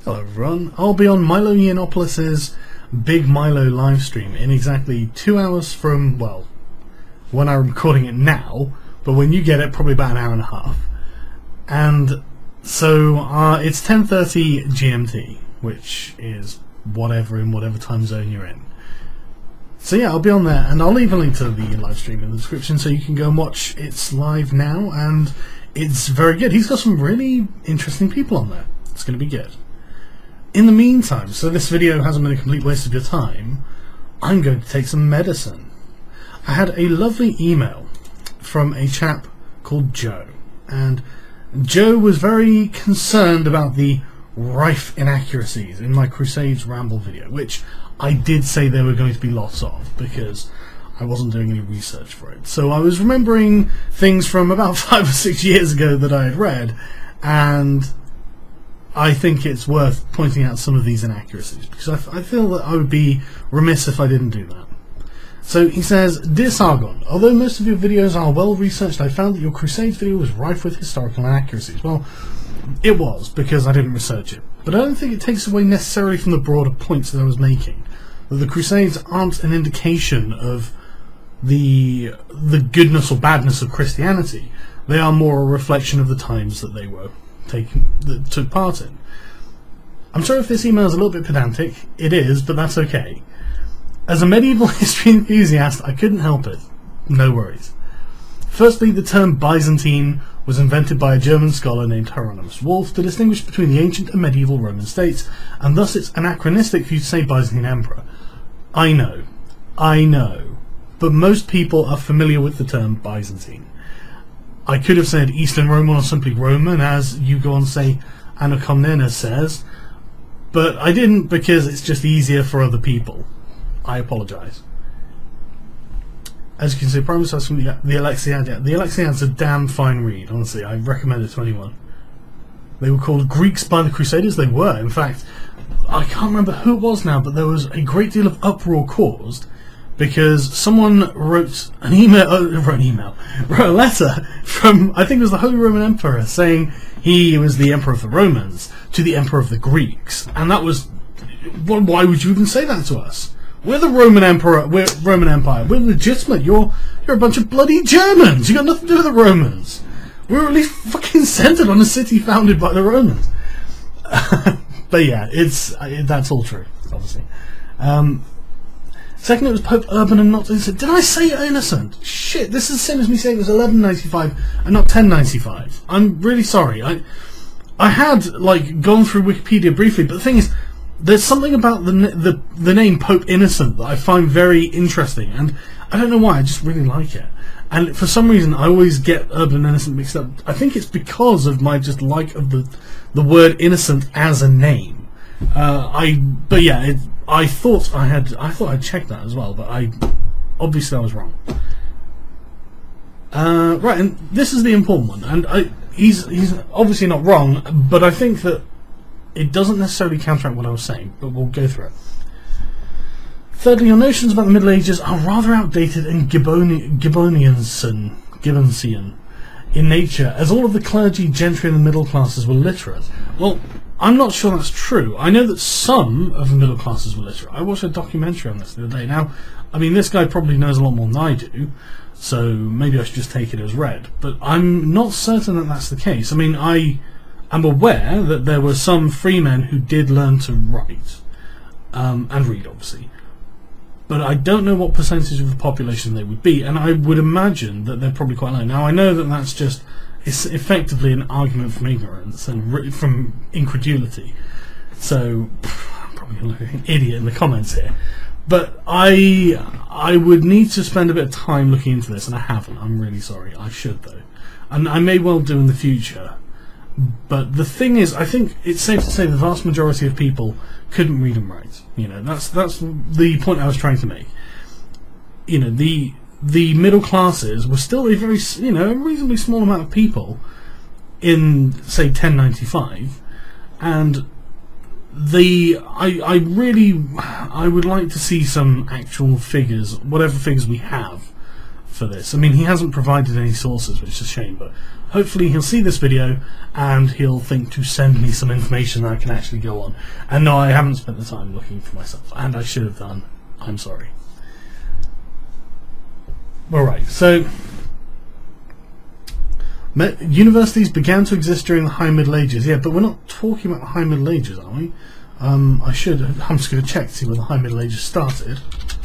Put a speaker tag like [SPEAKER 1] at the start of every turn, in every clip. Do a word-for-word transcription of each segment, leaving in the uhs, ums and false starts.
[SPEAKER 1] Hello everyone, I'll be on Milo Yiannopoulos' Big Milo livestream in exactly two hours from, well, when I'm recording it now, but when you get it, probably about an hour and a half. And so uh, it's ten thirty G M T, which is whatever in whatever time zone you're in. So yeah, I'll be on there, and I'll leave a link to the live stream in the description so you can go and watch. It's live now, and it's very good. He's got some really interesting people on there. It's going to be good. In the meantime, so this video hasn't been a complete waste of your time, I'm going to take some medicine. I had a lovely email from a chap called Joe, and Joe was very concerned about the rife inaccuracies in my Crusades Ramble video, which I did say there were going to be lots of, because I wasn't doing any research for it. So I was remembering things from about five or six years ago that I had read, and I think it's worth pointing out some of these inaccuracies, because I, f I feel that I would be remiss if I didn't do that. So he says, Dear Sargon, although most of your videos are well researched, I found that your Crusades video was rife with historical inaccuracies. Well, it was, because I didn't research it. But I don't think it takes away necessarily from the broader points that I was making, that the Crusades aren't an indication of the, the goodness or badness of Christianity. They are more a reflection of the times that they were taking, that took part in. I'm sorry if this email is a little bit pedantic. It is, but that's okay. As a medieval history enthusiast, I couldn't help it. No worries. Firstly, the term Byzantine was invented by a German scholar named Hieronymus Wolff to distinguish between the ancient and medieval Roman states, and thus it's anachronistic for you to say Byzantine Emperor. I know. I know. But most people are familiar with the term Byzantine. I could have said Eastern Roman or simply Roman, as you go on to say Anna Komnene says, but I didn't because it's just easier for other people. I apologise. As you can see, primary source from the, the Alexiad. The Alexiad's a damn fine read, honestly. I recommend it to anyone. They were called Greeks by the Crusaders. They were. In fact, I can't remember who it was now, but there was a great deal of uproar caused because someone wrote an email, uh, wrote an email, wrote a letter from, I think it was the Holy Roman Emperor, saying he was the Emperor of the Romans to the Emperor of the Greeks. And that was, well, why would you even say that to us? We're the Roman Emperor, we're Roman Empire, we're legitimate, you're, you're a bunch of bloody Germans, you got nothing to do with the Romans. We're at least fucking centered on a city founded by the Romans. But yeah, it's, that's all true, obviously. Um, Second, it was Pope Urban and not Innocent. Did I say Innocent? Shit, this is the same as me saying it was eleven ninety-five and not ten ninety-five. I'm really sorry. I I had, like, gone through Wikipedia briefly, but the thing is, there's something about the, the, the name Pope Innocent that I find very interesting, and I don't know why, I just really like it. And for some reason, I always get Urban and Innocent mixed up. I think it's because of my just like of the, the word innocent as a name. Uh, I, but yeah, it, I thought I had, I thought I'd checked that as well, but I, obviously I was wrong. Uh, right, and this is the important one, and I, he's, he's obviously not wrong, but I think that it doesn't necessarily counteract what I was saying, but we'll go through it. Thirdly, your notions about the Middle Ages are rather outdated and Gibboni Gibbonian, Gibbonsian in nature, as all of the clergy, gentry and the middle classes were literate. Well, I'm not sure that's true. I know that some of the middle classes were literate. I watched a documentary on this the other day. Now, I mean, this guy probably knows a lot more than I do, so maybe I should just take it as read. But I'm not certain that that's the case. I mean, I am aware that there were some freemen who did learn to write, um, and read, obviously. But I don't know what percentage of the population they would be, and I would imagine that they're probably quite low. Now, I know that that's just, it's effectively an argument from ignorance and from incredulity. So, I'm probably going to look like an idiot in the comments here. But I I would need to spend a bit of time looking into this, and I haven't. I'm really sorry. I should, though. And I may well do in the future. But the thing is, I think it's safe to say the vast majority of people couldn't read and write. You know, that's that's the point I was trying to make. You know, the the middle classes were still a very, you know, a reasonably small amount of people in, say, ten ninety-five, and the I I really I would like to see some actual figures, whatever figures we have, for this. I mean, he hasn't provided any sources, which is a shame, but hopefully he'll see this video and he'll think to send me some information that I can actually go on. And no, I haven't spent the time looking for myself, and I should have done. I'm sorry. Alright, so universities began to exist during the High Middle Ages. Yeah, but we're not talking about the High Middle Ages, are we? Um, I should. I'm just going to check to see where the High Middle Ages started.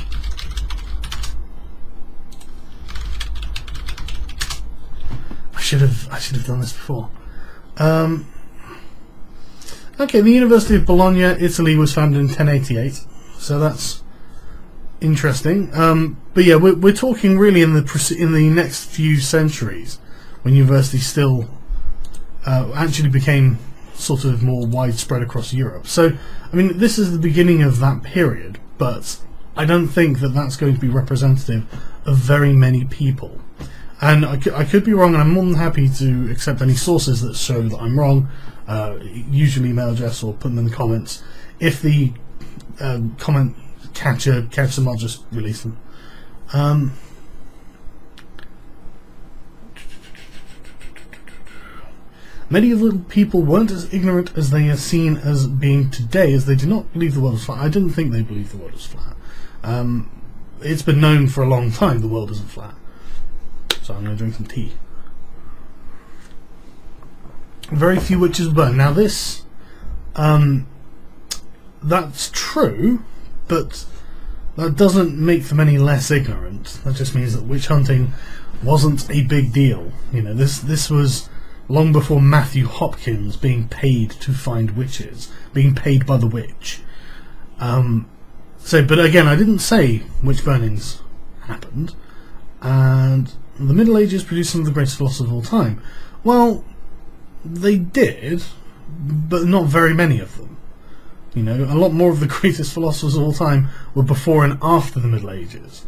[SPEAKER 1] I should have. I should have done this before. Um, okay, the University of Bologna, Italy, was founded in ten eighty-eight, so that's interesting. Um, but yeah, we're we're talking really in the in the next few centuries, when universities still uh, actually became sort of more widespread across Europe. So, I mean, this is the beginning of that period, but I don't think that that's going to be representative of very many people. And I could, I could be wrong, and I'm more than happy to accept any sources that show that I'm wrong, uh, usually email address or put them in the comments. If the uh, comment catcher catch them, I'll just release them. Um, Medieval people weren't as ignorant as they are seen as being today, as they did not believe the world was flat. I didn't think they believed the world was flat. Um, it's been known for a long time the world isn't flat. So I'm going to drink some tea. Very few witches were burned. Now this, um, that's true, but that doesn't make them any less ignorant. That just means that witch hunting wasn't a big deal. You know, this this was long before Matthew Hopkins being paid to find witches, being paid by the witch. Um, so, but again, I didn't say witch burnings happened, and the Middle Ages produced some of the greatest philosophers of all time. Well, they did, but not very many of them. You know, a lot more of the greatest philosophers of all time were before and after the Middle Ages.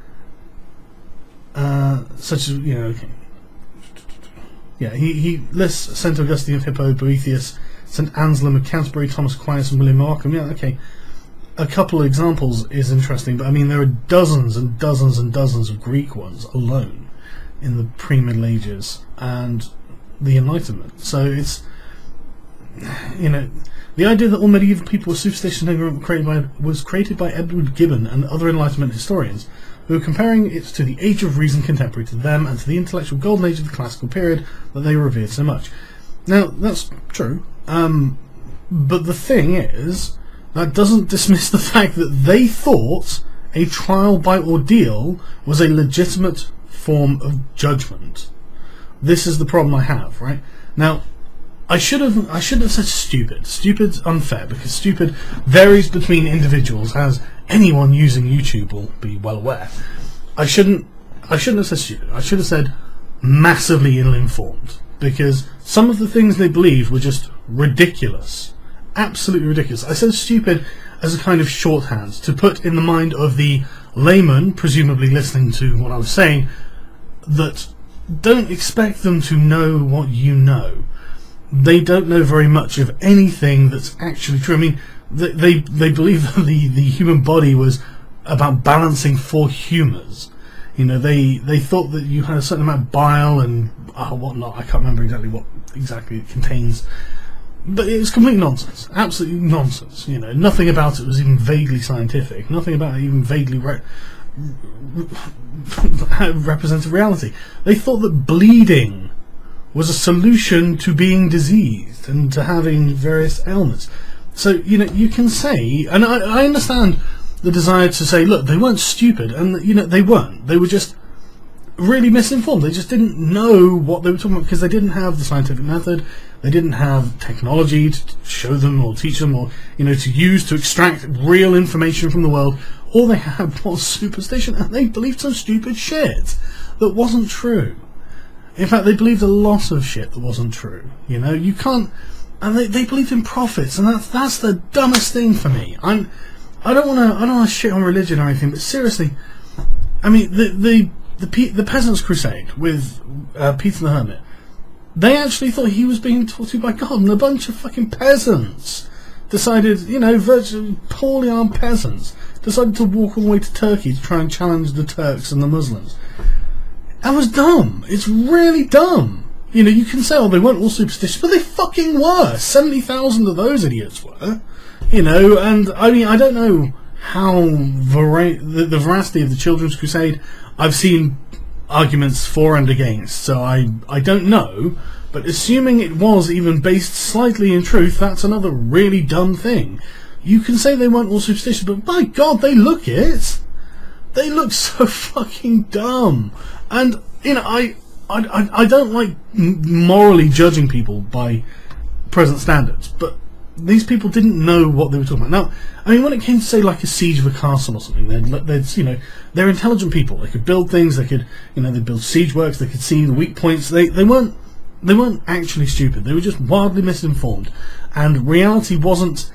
[SPEAKER 1] Uh, such as, you know, okay. Yeah, he, he lists Saint Augustine of Hippo, Boethius, Saint Anselm of Canterbury, Thomas Aquinas, and William Markham. Yeah, okay. A couple of examples is interesting, but I mean, there are dozens and dozens and dozens of Greek ones alone in the pre-Middle Ages and the Enlightenment. So it's, you know, the idea that all medieval people were superstitious and ignorant were created by, was created by Edward Gibbon and other Enlightenment historians, who were comparing it to the age of reason contemporary to them and to the intellectual golden age of the classical period that they revered so much. Now, that's true, um, but the thing is, that doesn't dismiss the fact that they thought a trial by ordeal was a legitimate form of judgment. This is the problem I have, right? Now, I should have I should have said stupid. Stupid's unfair, because stupid varies between individuals, as anyone using YouTube will be well aware. I shouldn't I shouldn't have said stupid. I should have said massively ill-informed, because some of the things they believed were just ridiculous. Absolutely ridiculous. I said stupid as a kind of shorthand to put in the mind of the layman, presumably listening to what I was saying, that don't expect them to know what you know. They don't know very much of anything that's actually true. I mean, they they, they believe that the, the human body was about balancing four humours. You know, they, they thought that you had a certain amount of bile and uh, whatnot. I can't remember exactly what exactly it contains. But it was complete nonsense. Absolutely nonsense. You know, nothing about it was even vaguely scientific. Nothing about it even vaguely re represented reality. They thought that bleeding was a solution to being diseased and to having various ailments. So, you know, you can say, and I, I understand the desire to say, look, they weren't stupid, and, you know, they weren't. They were just really misinformed. They just didn't know what they were talking about, because they didn't have the scientific method. They didn't have technology to show them or teach them, or, you know, to use to extract real information from the world. All they had was superstition, and they believed some stupid shit that wasn't true. In fact, they believed a lot of shit that wasn't true. You know, you can't, and they they believed in prophets, and that's that's the dumbest thing for me. I'm, I don't want to I don't want to shit on religion or anything, but seriously, I mean the the the, Pe the Peasants' Crusade with uh, Peter the Hermit, they actually thought he was being talked to by God, and a bunch of fucking peasants decided, you know, virtually poorly armed peasants decided to walk all the way to Turkey to try and challenge the Turks and the Muslims. That was dumb. It's really dumb. You know, you can say, oh, they weren't all superstitious, but they fucking were. seventy thousand of those idiots were. You know, and I mean, I don't know how vera- the, the veracity of the Children's Crusade. I've seen arguments for and against, so I, I don't know. But assuming it was even based slightly in truth, that's another really dumb thing. You can say they weren't all superstitious, but by God, they look it. They look so fucking dumb. And, you know, I... I, I don't like morally judging people by present standards, but these people didn't know what they were talking about. Now, I mean, when it came to, say, like a siege of a castle or something, they'd, they'd, you know, they're intelligent people. They could build things. They could, you know, they build siege works. They could see the weak points. They they weren't they weren't actually stupid. They were just wildly misinformed, and reality wasn't.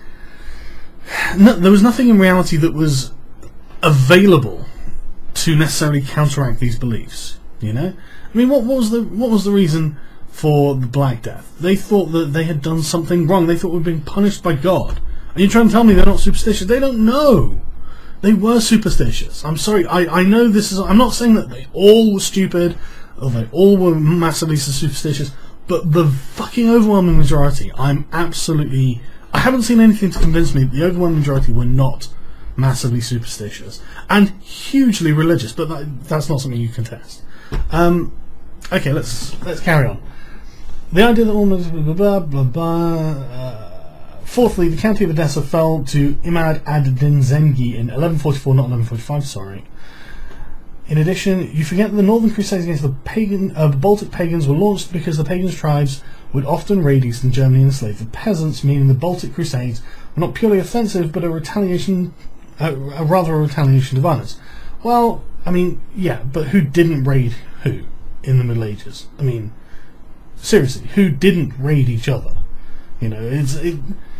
[SPEAKER 1] No, there was nothing in reality that was available to necessarily counteract these beliefs. You know. I mean, what, what was the what was the reason for the Black Death? They thought that they had done something wrong. They thought we were being punished by God. And you're trying to tell me they're not superstitious? They don't know. They were superstitious. I'm sorry. I, I know this is... I'm not saying that they all were stupid or they all were massively superstitious, but the fucking overwhelming majority, I'm absolutely... I haven't seen anything to convince me that the overwhelming majority were not massively superstitious. And hugely religious, but that, that's not something you can test. Um... Okay, let's let's carry on. The idea that almost blah blah blah blah. Uh, fourthly, the county of Edessa fell to Imad ad-Din Zengi in eleven forty-four, not eleven forty-five. Sorry. In addition, you forget that the Northern Crusades against the pagan, uh, the Baltic pagans were launched because the pagan tribes would often raid Eastern Germany and enslave the peasants, meaning the Baltic Crusades were not purely offensive, but a retaliation, uh, a rather a retaliation to violence. Well, I mean, yeah, but who didn't raid who? In the Middle Ages. I mean, seriously, who didn't raid each other? You know, it's... It,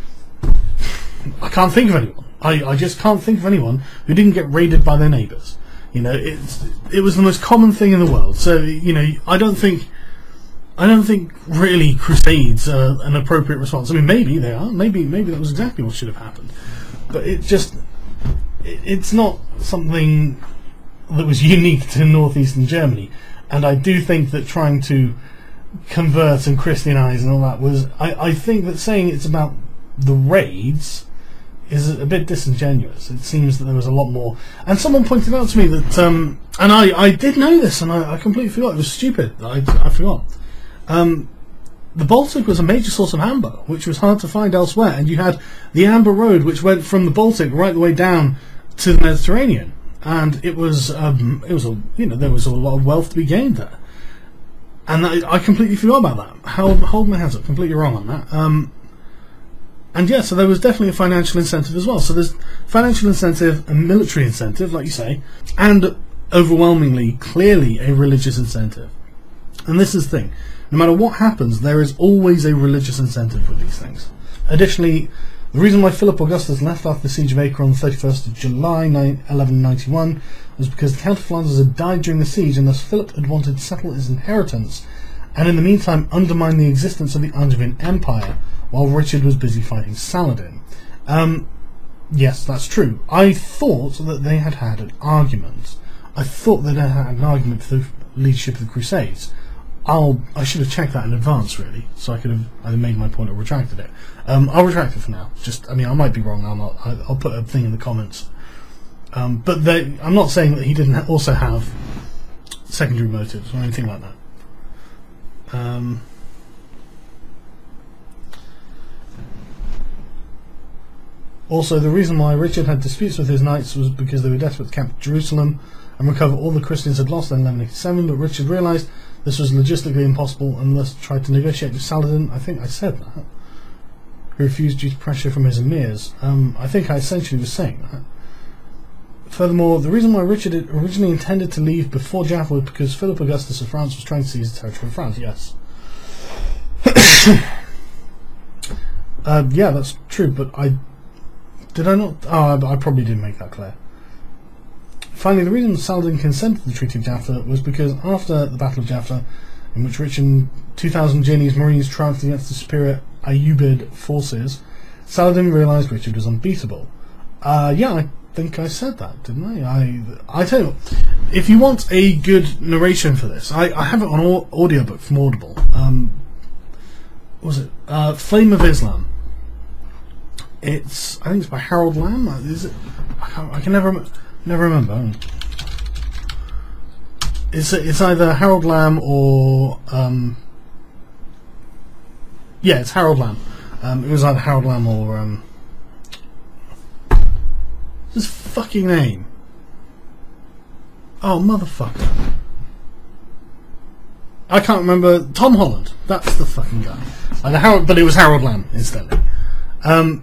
[SPEAKER 1] I can't think of anyone. I, I just can't think of anyone who didn't get raided by their neighbours. You know, it's it was the most common thing in the world. So, you know, I don't think... I don't think really crusades are an appropriate response. I mean, maybe they are. Maybe maybe that was exactly what should have happened. But it just... It, it's not something that was unique to northeastern Germany. And I do think that trying to convert and Christianise and all that was... I, I think that saying it's about the raids is a bit disingenuous. It seems that there was a lot more... And someone pointed out to me that... Um, and I, I did know this, and I, I completely forgot. It was stupid. I, I forgot. Um, the Baltic was a major source of amber, which was hard to find elsewhere. And you had the Amber Road, which went from the Baltic right the way down to the Mediterranean. And it was, um, it was a, you know, there was a lot of wealth to be gained there, and I, I completely forgot about that. Hold, hold my hands up, completely wrong on that. Um, and yeah, so there was definitely a financial incentive as well. So there's financial incentive, a military incentive, like you say, and overwhelmingly, clearly, a religious incentive. And this is the thing: no matter what happens, there is always a religious incentive with these things. Additionally, the reason why Philip Augustus left after the siege of Acre on the thirty-first of July eleven ninety-one was because the Count of Flanders had died during the siege, and thus Philip had wanted to settle his inheritance, and in the meantime undermine the existence of the Angevin Empire, while Richard was busy fighting Saladin. Um, yes, that's true. I thought that they had had an argument. I thought that they had an argument for the leadership of the Crusades. I'll, I should have checked that in advance, really, so I could have either made my point or retracted it. Um, I'll retract it for now. Just, I mean, I might be wrong. I'll not. I'll put a thing in the comments. Um, but they, I'm not saying that he didn't ha- also have secondary motives or anything like that. Um, also, the reason why Richard had disputes with his knights was because they were desperate to capture Jerusalem and recover all the Christians had lost in eleven eighty-seven, but Richard realised this was logistically impossible and thus tried to negotiate with Saladin. I think I said that. Who refused due to pressure from his emirs. Um, I think I essentially was saying that. Furthermore, the reason why Richard had originally intended to leave before Jaffa was because Philip Augustus of France was trying to seize the territory of France. Yes. uh, yeah, that's true, but I... Did I not... Oh, I, I probably didn't make that clear. Finally, the reason Saladin consented to the Treaty of Jaffa was because after the Battle of Jaffa, in which Richard and two thousand Genoese Marines triumphed against the superior Ayyubid forces, Saladin realised Richard was unbeatable. Uh, yeah, I think I said that, didn't I? I I tell you, if you want a good narration for this, I, I have it on au- audiobook from Audible. Um, what was it? Uh, Flame of Islam. It's I think it's by Harold Lamb. Is it? I, can't, I can never never remember. It's it's either Harold Lamb or um, yeah, it's Harold Lamb. Um, it was either Harold Lamb or um, his fucking name. Oh motherfucker! I can't remember. Tom Holland. That's the fucking guy. Either Harold, but it was Harold Lamb instead. Um,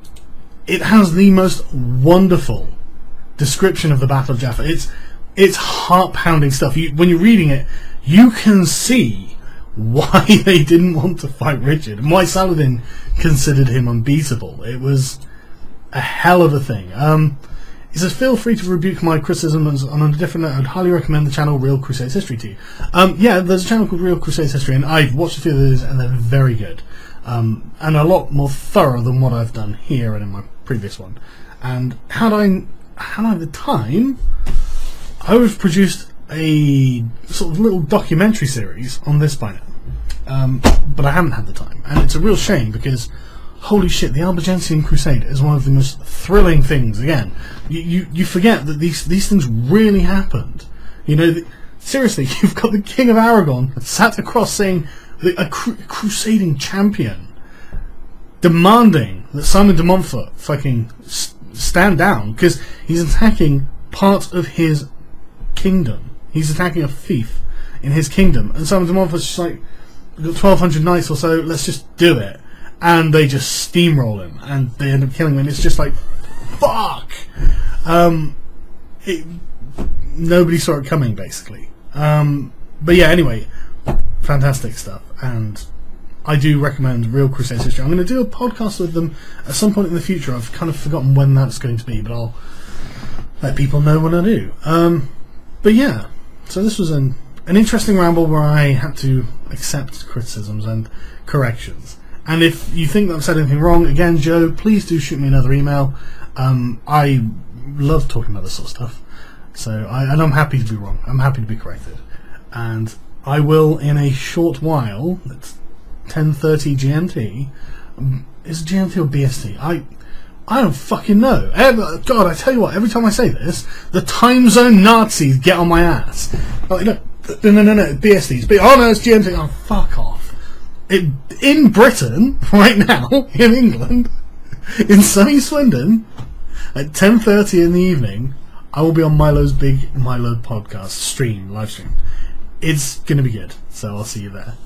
[SPEAKER 1] it has the most wonderful description of the Battle of Jaffa. It's it's heart-pounding stuff. You, when you're reading it, you can see why they didn't want to fight Richard and why Saladin considered him unbeatable. It was a hell of a thing. Um, he says, feel free to rebuke my criticisms on a different note. I'd highly recommend the channel Real Crusades History to you. Um, yeah, there's a channel called Real Crusades History, and I've watched a few of those, and they're very good. Um, and a lot more thorough than what I've done here and in my previous one. And had I had I the time, I would have produced a sort of little documentary series on this by now. Um, but I haven't had the time, and it's a real shame because, holy shit, the Albigensian Crusade is one of the most thrilling things. Again, you you, you forget that these these things really happened. You know, the, seriously, you've got the King of Aragon sat across saying the, a cru- crusading champion demanding that Simon de Montfort fucking st- stand down because he's attacking part of his kingdom. He's attacking a fief in his kingdom, and Simon de Montfort's just like, we've got twelve hundred knights or so, let's just do it. And they just steamroll him, and they end up killing him, and it's just like, fuck! Um, it, nobody saw it coming, basically. Um, but yeah, anyway, fantastic stuff, and I do recommend Real Crusades History. I'm going to do a podcast with them at some point in the future. I've kind of forgotten when that's going to be, but I'll let people know when I do. Um, but yeah, so this was an, an interesting ramble where I had to accept criticisms and corrections. And if you think that I've said anything wrong, again, Joe, please do shoot me another email. Um, I love talking about this sort of stuff. So, I, and I'm happy to be wrong. I'm happy to be corrected. And I will, in a short while, it's ten thirty G M T. Um, is it G M T or B S T? I I don't fucking know. Ever, God, I tell you what, every time I say this, the time zone Nazis get on my ass. Like, no, no, no, no, no, B S Ts. B- oh no, it's G M T. Oh, fuck off. It, in Britain, right now, in England, in sunny Swindon, at ten thirty in the evening, I will be on Milo's big Milo podcast stream, live stream. It's going to be good, so I'll see you there.